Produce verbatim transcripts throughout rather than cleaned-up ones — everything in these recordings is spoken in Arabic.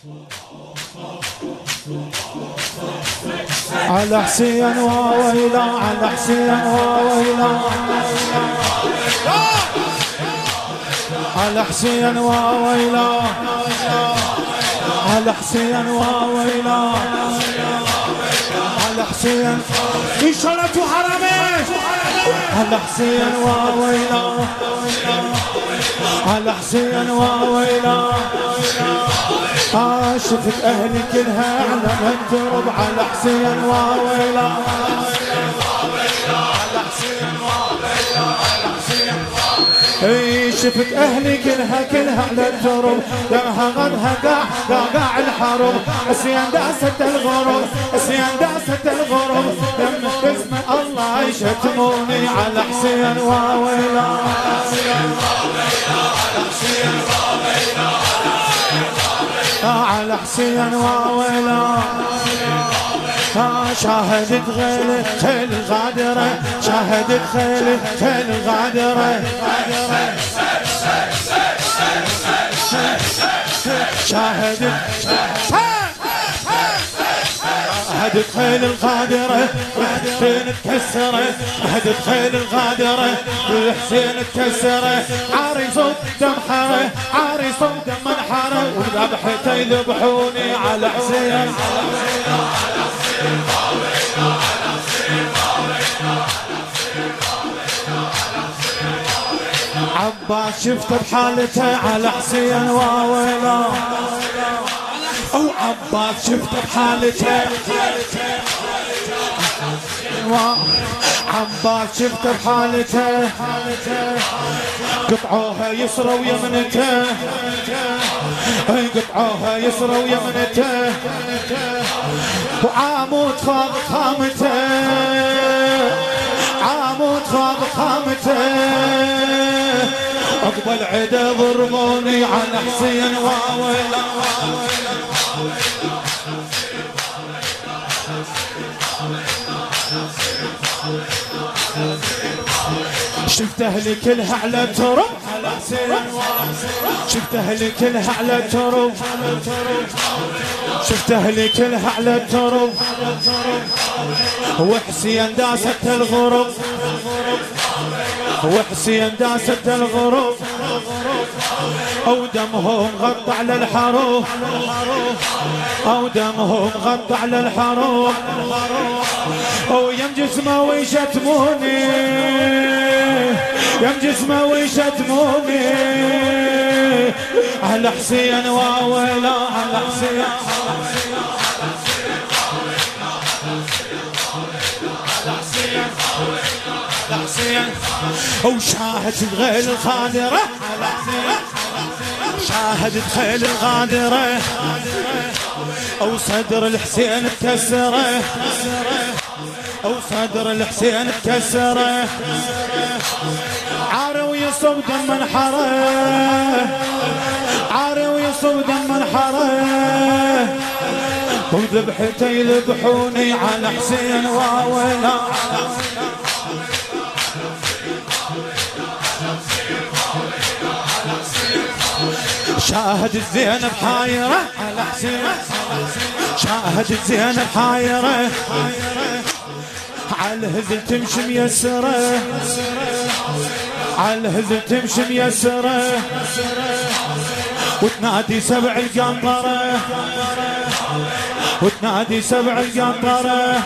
على حسين وويلا على حسين وويلا على حسين وويلا على حسين وويلا على حسين في شرف وحرمين على حسين وويلا على حسين وويلا آه شفت أهلي كلها على من ترب على حسين وويلا على حسين وويلا على حسين اي شفت أهلي كلها كلها على الترب دمها غدها قاع قاع الحرب اسيان داست الغرب اسيان داست الغرب دم باسم الله يشتموني على حسين وويلا على حسين وويلا على حسين وويلا على حسين وويلا شاهدت غيلة خيل غادرة شاهدت خيلة خيل غادرة شاهدت شاهدت خيل الغادرة والحسين تكسره شاهدت خيل الغادرة والحسين تكسره عاري صوت دم حره عاري صوت دم منحره وذبحته يذبحوني على حسين عباس شفته بحالته على حسين وويلا او عباس شفته بحالته عباس شفته بحالته قطعوها يسرى ويمنته قطعوها يسرى ويمنته وعامود فاض خامته عامود فاض خامته اقبل عدا ضربوني على حسين وويلا شفت اهلي كلها على الترب شفت اهلي كلها على الترب شفت اهلي كلها على الترب وحسين داست الغرب وحسين داست الغرب او دمهم غطى على الحروب او دمهم غطى على الحروب او يم جسمه ويشتموني يم جسمه ويشتموني على حسين وويلا على حسين حسين وشاهدت غيل الغادرة شاهدت خيل الغادرة او صدر الحسين تكسره او صدر الحسين تكسره عاري ويصب دم انحره عاري ويصب دم انحره وذبحته يذبحوني على حسين وويلا شاهدت زينب حايرة على حسين شاهدت زينب حايرة على الهزل تمشي ميسرة على الهزل تمشي ميسرة وتنادي سبع القنطرة وتنادي سبع القنطرة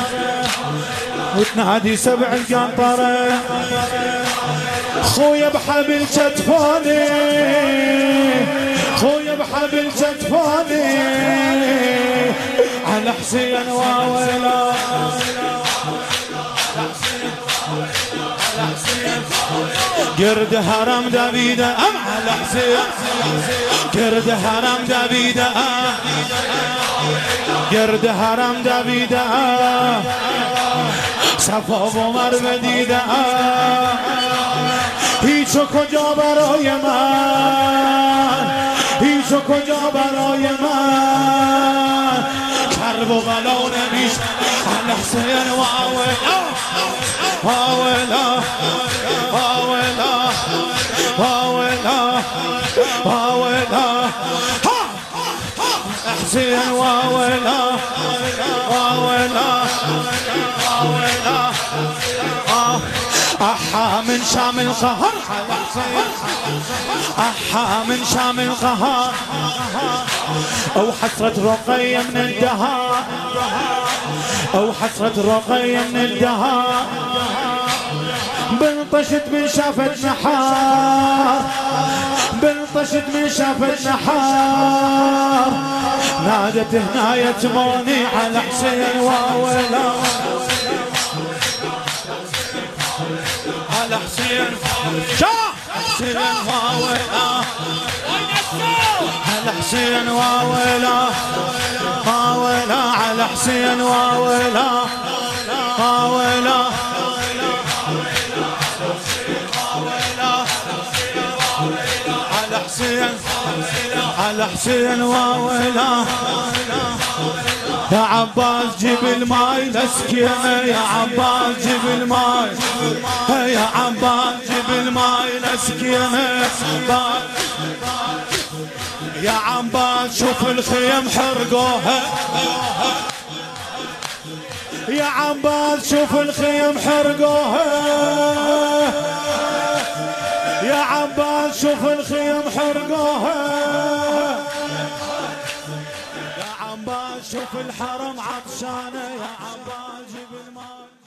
وتنادي سبع القنطرة خويا بحبل شتفوني خويا بحبل شتفوني على حسين وويلا قرد هرم دافيدا ام على حسين قرد هرم دافيدا قرد هرم دافيدا صفا عمر بدیده هیچ و کجا برای من هیچ و کجا برای من کرب و بلا نمیشه حسین و آولا آولا آولا آولا آولا حسين واويلا واويلا واويلا أحا من شام القهر أحا من شام القهر أو حسرة رقية من الدهار أو حسرة رقية من الدهار بنطشت من شافت نحار بنطشت من شافت نحار نادت هنا يتموني على حسين واويلا على حسين شاه حسين واويلا على حسين واويلا واويلا على حسين واويلا واويلا على حسين على حسين واويلا يا عباس جيب الماي لسكينة يا عباس جيب الماي يا عباس جيب الماي لسكينة يا عباس شوف الخيم حرقوها يا عباس شوف الخيم حرقوها يا عباس شوف الخيم حرقوها يا عباس شوف الحرم عطشانه يا عباس جيب الماء